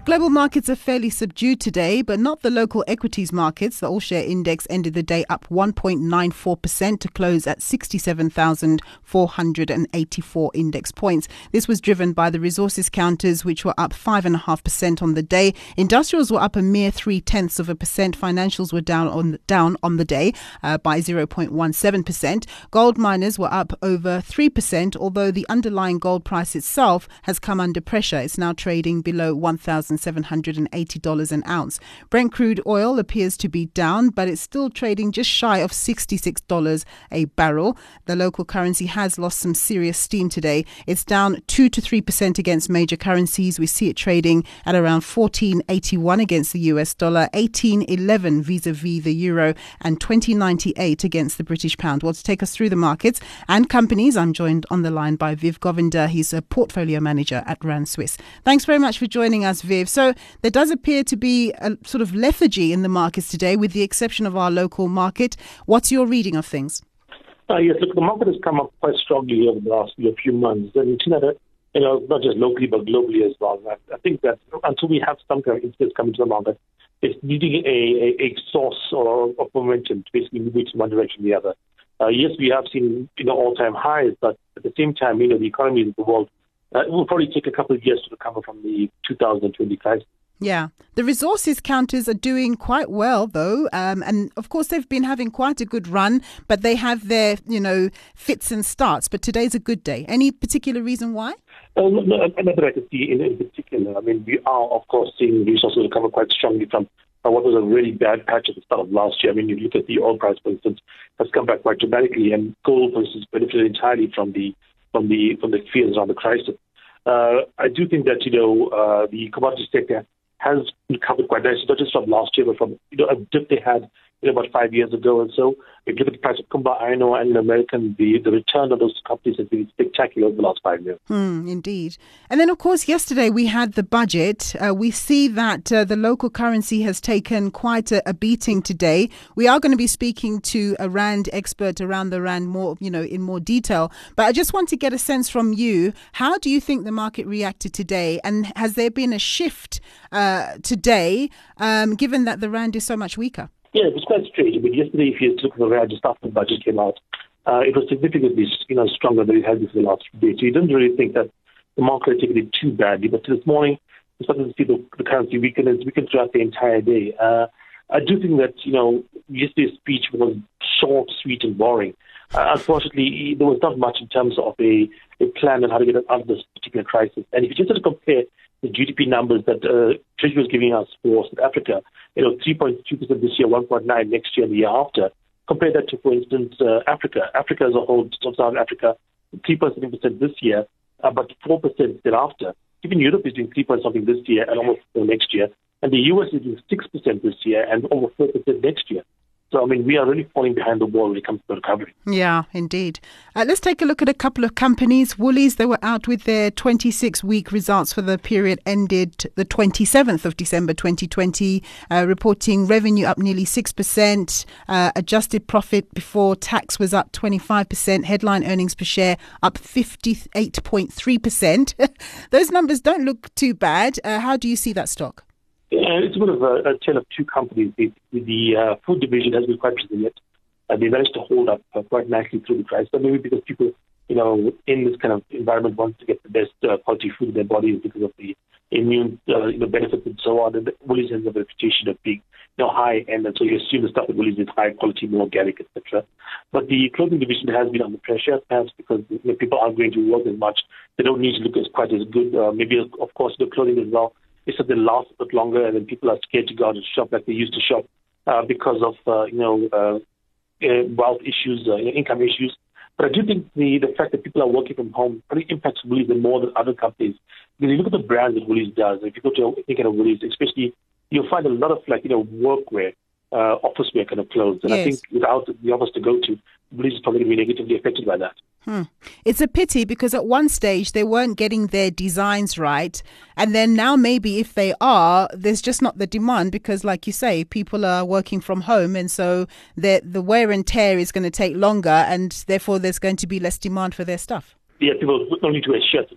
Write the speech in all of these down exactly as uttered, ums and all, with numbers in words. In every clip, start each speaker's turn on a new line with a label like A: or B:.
A: Global markets are fairly subdued today, but not the local equities markets. The all-share index ended the day up one point nine four percent to close at sixty-seven thousand four hundred eighty-four index points. This was driven by the resources counters, which were up five point five percent on the day. Industrials were up a mere three-tenths of a percent. Financials were down on, down on the day uh, by zero point one seven percent. Gold miners were up over three percent, although the underlying gold price itself has come under pressure. It's now trading below one thousand seven hundred eighty dollars an ounce. Brent crude oil appears to be down, but it's still trading just shy of sixty-six dollars a barrel. The local currency has lost some serious steam today. It's down two to three percent against major currencies. We see it trading at around fourteen eighty-one against the U S dollar, eighteen eleven vis-a-vis the euro, and twenty ninety-eight against the British pound. Well, to take us through the markets and companies, I'm joined on the line by Viv Govinder. He's a portfolio manager at Rand Swiss. Thanks very much for joining us, Viv. So there does appear to be a sort of lethargy in the markets today, with the exception of our local market. What's your reading of things?
B: Uh, yes, look, the market has come up quite strongly over the last you know, few months. And it's not, a, you know, not just locally, but globally as well. I, I think that until we have some kind of interest coming to the market, it's needing a, a, a source or of momentum to basically move it in one direction or the other. Uh, yes, we have seen you know all-time highs, but at the same time, you know, the economies of the world uh, it will probably take a couple of years to recover from the two thousand twenty crisis.
A: Yeah. The resources counters are doing quite well, though. Um, and of course, they've been having quite a good run, but they have their, you know, fits and starts. But today's a good day. Any particular reason why?
B: Uh, no, no, nothing I can see in, in particular. I mean, we are, of course, seeing resources recover quite strongly from uh, what was a really bad patch at the start of last year. I mean, you look at the oil price, for instance, has come back quite dramatically, and gold, for instance, benefited entirely from the from the from the fears around the crisis. Uh, I do think that you know uh, the commodity sector has recovered quite nicely, not just from last year, but from you know a dip they had you know, about five years ago or so. If you look at the price of Kumba Iron Ore and American, the, the return of those companies has been spectacular over the last five years.
A: Hmm, indeed. And then, of course, yesterday we had the budget. Uh, we see that uh, the local currency has taken quite a, a beating today. We are going to be speaking to a Rand expert around the Rand more, you know, in more detail. But I just want to get a sense from you. How do you think the market reacted today? And has there been a shift uh, today, um, given that the Rand is so much weaker?
B: Yeah, it was quite strange. I mean, yesterday, if you look at the Rand just after the budget came out, uh, it was significantly, you know, stronger than it has been for the last few days. So you didn't really think that the market had taken it too badly. But this morning, we started to see the, the currency weaken. It's weakened throughout the entire day. Uh, I do think that, you know, yesterday's speech was short, sweet, and boring. Uh, unfortunately, there was not much in terms of a, a plan on how to get out of this particular crisis. And if you just sort of compare the G D P numbers that uh, Treasury was giving us for South Africa, you know, three point two percent this year, one point nine next year and the year after. Compare that to, for instance, uh, Africa. Africa as a whole, South Africa, three point seven percent this year, uh, but four percent thereafter. Even Europe is doing three point something this year and almost four next year. And the U S is doing six percent this year and almost four percent next year. So, I mean, we are really falling behind the wall when it comes to recovery.
A: Yeah, indeed. Uh, let's take a look at a couple of companies. Woolies, they were out with their twenty-six week results for the period ended the twenty-seventh of December twenty twenty, uh, reporting revenue up nearly six percent, uh, adjusted profit before tax was up twenty-five percent, headline earnings per share up fifty-eight point three percent. Those numbers don't look too bad. Uh, how do you see that stock?
B: Yeah, it's a bit of a, a tale of two companies. The, the uh, food division has been quite resilient. Uh, they managed to hold up uh, quite nicely through the crisis. So maybe because people, you know, in this kind of environment want to get the best uh, quality food in their bodies because of the immune uh, you know, benefits and so on. And Woolies has a reputation of being, you know, high end, and so you assume the stuff at Woolies is high quality, more organic, et cetera. But the clothing division has been under pressure, perhaps because you know, people aren't going to work as much. They don't need to look as quite as good. Uh, maybe, of course, the clothing as well. It's that they last a bit longer, and then people are scared to go out and shop like they used to shop uh, because of uh, you know uh, uh, wealth issues, uh, income issues. But I do think the the fact that people are working from home probably impacts Woolies more than other companies. Because you look at the brands that Woolies does, if you go to any kind of Woolies, especially, you'll find a lot of like you know workwear, uh, office wear kind of clothes. And yes. I think without the office to go to, Woolies is probably going to be negatively affected by that.
A: Hmm. It's a pity because at one stage they weren't getting their designs right. And then now maybe if they are, there's just not the demand because like you say, people are working from home. And so the, the wear and tear is going to take longer and therefore there's going to be less demand for their stuff.
B: Yeah, people don't need to wear shirts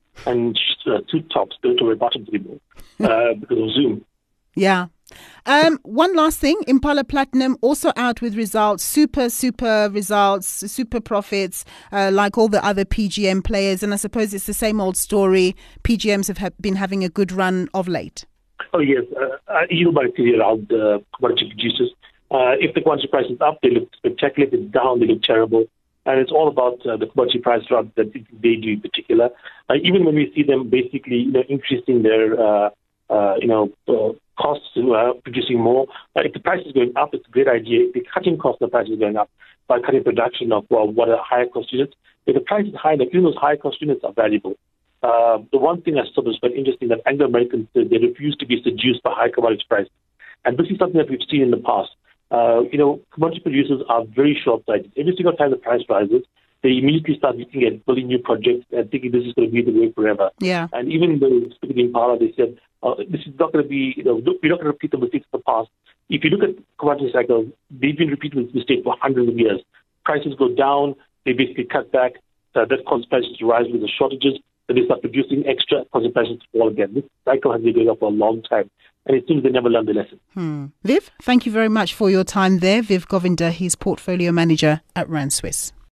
B: and uh, two tops don't wear bottoms anymore uh, because of Zoom.
A: Yeah. Um, one last thing, Impala Platinum also out with results, super, super results, super profits, uh, like all the other P G M players. And I suppose it's the same old story. P G Ms have ha- been having a good run of late.
B: Oh, yes. Uh, yield volatility around the commodity producers. Uh, if the commodity price is up, they look spectacular. If it's down, they look terrible. And it's all about uh, the commodity price drop that they do in particular. Uh, even when we see them basically, you know, increasing their, uh, uh, you know, uh, costs and uh, producing more. Uh, if the price is going up, it's a great idea. If they're cutting costs, the price is going up by cutting production of well, what are higher cost units. If the price is high, then even those higher cost units are valuable. Uh, the one thing I thought was quite interesting that Anglo Americans they refuse to be seduced by high commodity prices, and this is something that we've seen in the past. Uh, you know, commodity producers are very short-sighted. Every single time the price rises, they immediately start looking at building new projects and thinking this is going to be the way forever.
A: Yeah.
B: And even though speaking in Impala, they said uh, this is not going to be, you know, we're not going to repeat the mistakes of the past. If you look at commodity cycles, they've been repeating this mistake for hundreds of years. Prices go down, they basically cut back, uh, that causes prices to rise with the shortages. Then they start producing extra, causing prices to fall again. This cycle has been going on for a long time, and it seems they never learned the lesson.
A: Hmm. Viv, thank you very much for your time there. Viv Govinda, he's portfolio manager at Rand Swiss.